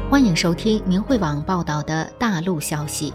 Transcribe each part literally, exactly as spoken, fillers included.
欢迎收听明慧网报道的大陆消息。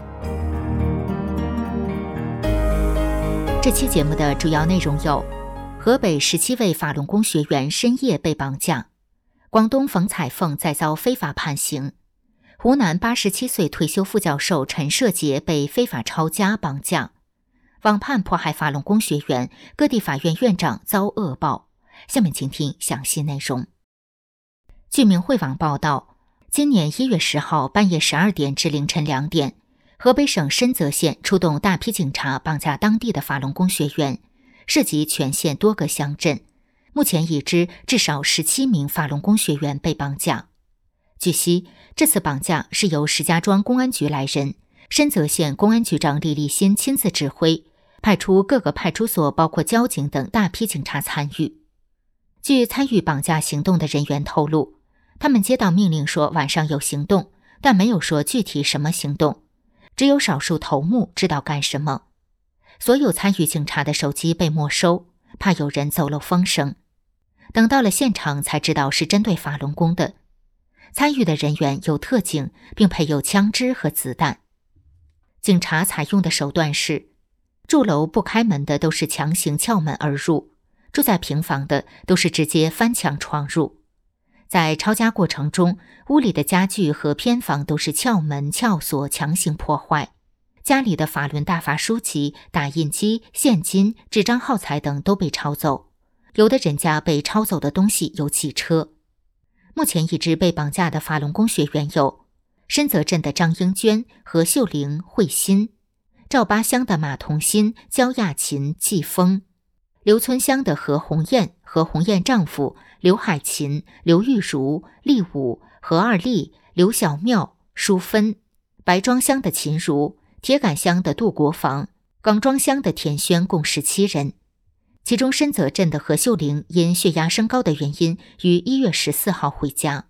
这期节目的主要内容有：河北十七位法轮功学员深夜被绑架，广东冯彩凤再遭非法判刑，湖南八十七岁退休副教授陈社杰被非法抄家绑架，网判迫害法轮功学员，各地法院院长遭恶报。下面请听详细内容。据明慧网报道，今年一月十号半夜十二点至凌晨两点，河北省深泽县出动大批警察绑架当地的法轮功学员，涉及全县多个乡镇。目前已知至少十七名法轮功学员被绑架。据悉，这次绑架是由石家庄公安局来人，深泽县公安局长李立新亲自指挥，派出各个派出所包括交警等大批警察参与。据参与绑架行动的人员透露，他们接到命令说晚上有行动，但没有说具体什么行动，只有少数头目知道干什么。所有参与警察的手机被没收，怕有人走漏风声。等到了现场才知道是针对法轮功的。参与的人员有特警，并配有枪支和子弹。警察采用的手段是，住楼不开门的都是强行撬门而入，住在平房的都是直接翻墙闯入。在抄家过程中，屋里的家具和偏房都是撬门撬锁强行破坏，家里的法轮大法书籍、打印机、现金、纸张耗材等都被抄走，有的人家被抄走的东西有汽车。目前已知被绑架的法轮功学员有深泽镇的张英娟、何秀玲、慧心，赵八乡的马同新、焦亚琴、季风，刘村乡的何红艳、何红艳丈夫刘海琴、刘玉茹、厉武、何二丽、刘小妙、淑芬，白庄乡的秦如，铁杆乡的杜国防，港庄乡的田轩，共十七人。其中深泽镇的何秀玲因血压升高的原因，于一月十四号回家。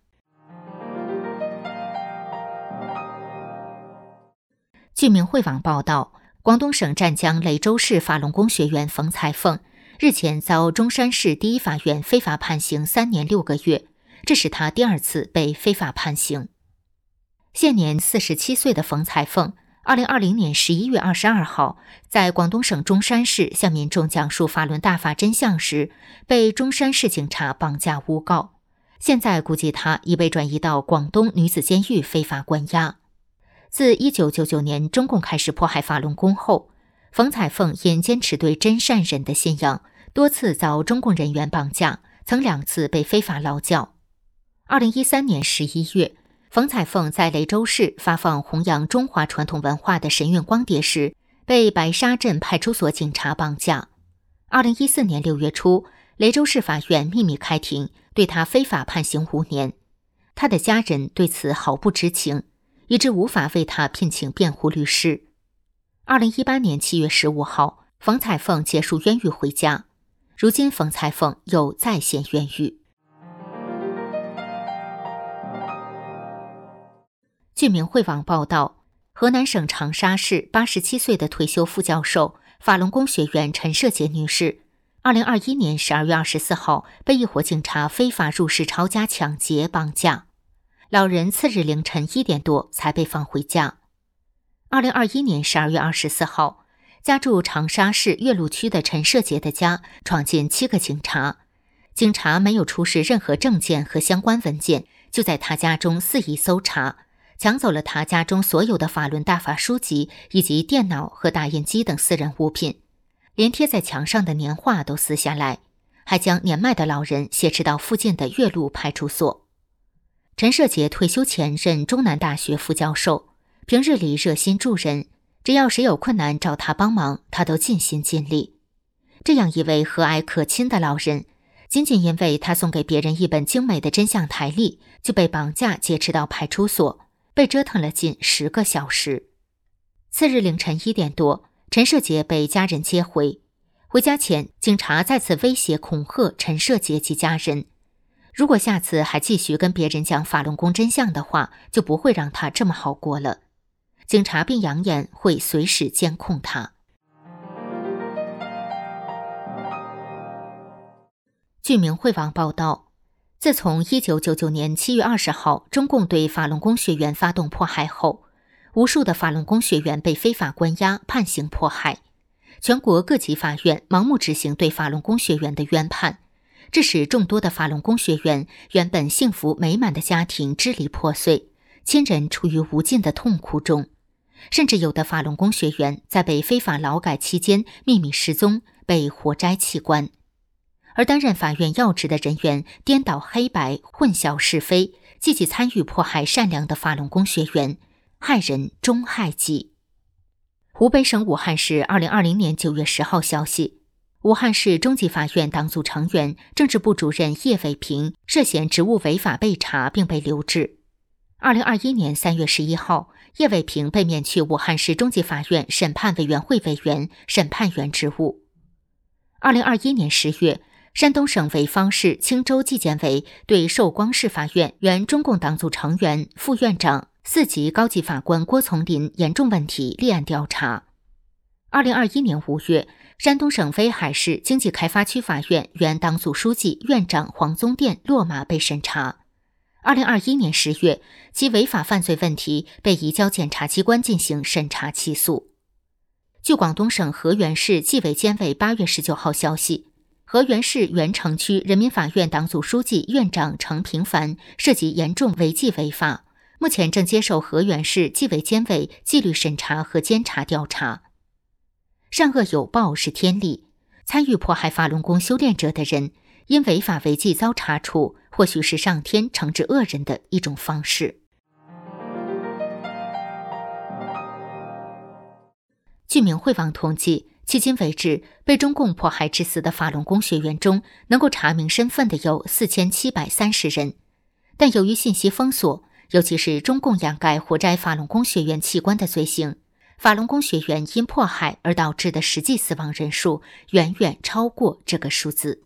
据明慧网报道，广东省湛江雷州市法轮功学员冯彩凤日前遭中山市第一法院非法判刑三年六个月，这是他第二次被非法判刑。现年四十七岁的冯彩凤，二零二零年十一月二十二号，在广东省中山市向民众讲述法轮大法真相时，被中山市警察绑架诬告。现在估计他已被转移到广东女子监狱非法关押。自一九九九年中共开始迫害法轮功后，冯彩凤因坚持对真善忍的信仰，多次遭中共人员绑架，曾两次被非法劳教。二零一三年十一月，冯彩凤在雷州市发放弘扬中华传统文化的神韵光碟时，被白沙镇派出所警察绑架。二零一四年六月初，雷州市法院秘密开庭，对他非法判刑五年。他的家人对此毫不知情，以致无法为他聘请辩护律师。二零一八年七月十五号，冯彩凤结束冤狱回家。如今冯彩凤又再现冤狱。据明慧网报道，河南省长沙市八十七岁的退休副教授、法轮功学员陈社杰女士，二零二一年十二月二十四号被一伙警察非法入室抄家抢劫绑架，老人次日凌晨一点多才被放回家。二零二一年十二月二十四号，家住长沙市岳麓区的陈社杰的家闯进七个警察，警察没有出示任何证件和相关文件，就在他家中肆意搜查，抢走了他家中所有的法轮大法书籍以及电脑和打印机等私人物品，连贴在墙上的年画都撕下来，还将年迈的老人挟持到附近的岳麓派出所。陈社杰退休前任中南大学副教授，平日里热心助人，只要谁有困难找他帮忙，他都尽心尽力。这样一位和蔼可亲的老人，仅仅因为他送给别人一本精美的真相台历，就被绑架劫持到派出所，被折腾了近十个小时。次日凌晨一点多，陈社杰被家人接回。回家前，警察再次威胁恐吓陈社杰及家人，如果下次还继续跟别人讲法轮功真相的话，就不会让他这么好过了。警察并扬言会随时监控他。据明慧网报道， 自从一九九九年七月二十号中共对法轮功学员发动迫害后，无数的法轮功学员被非法关押、判刑迫害，全国各级法院盲目执行对法轮功学员的冤判，致使众多的法轮功学员原本幸福美满的家庭支离破碎，亲人处于无尽的痛苦中，甚至有的法轮功学员在被非法劳改期间秘密失踪，被活摘器官。而担任法院要职的人员颠倒黑白、混淆是非，积极参与迫害善良的法轮功学员，害人终害己。湖北省武汉市二零二零年九月十号消息，武汉市中级法院党组成员、政治部主任叶伟平涉嫌职务违法被查并被留置。二零二一年三月十一号，叶伟平被免去武汉市中级法院审判委员会委员、审判员职务。二零二一年十月，山东省潍坊市青州纪检委对寿光市法院原中共党组成员、副院长、四级高级法官郭从林严重问题立案调查。二零二一年五月，山东省威海市经济开发区法院原党组书记、院长黄宗殿落马被审查。二零二一年十月，其违法犯罪问题被移交检察机关进行审查起诉。据广东省河源市纪委监委八月十九号消息，河源市原城区人民法院党组书记、院长程平凡涉及严重违纪违法，目前正接受河源市纪委监委纪律审查和监察调查。善恶有报是天理，参与迫害法轮功修炼者的人，因违法违纪遭查处，或许是上天惩治恶人的一种方式。据明慧网统计，迄今为止，被中共迫害致死的法轮功学员中，能够查明身份的有四千七百三十人。但由于信息封锁，尤其是中共掩盖活摘法轮功学员器官的罪行，法轮功学员因迫害而导致的实际死亡人数远远超过这个数字。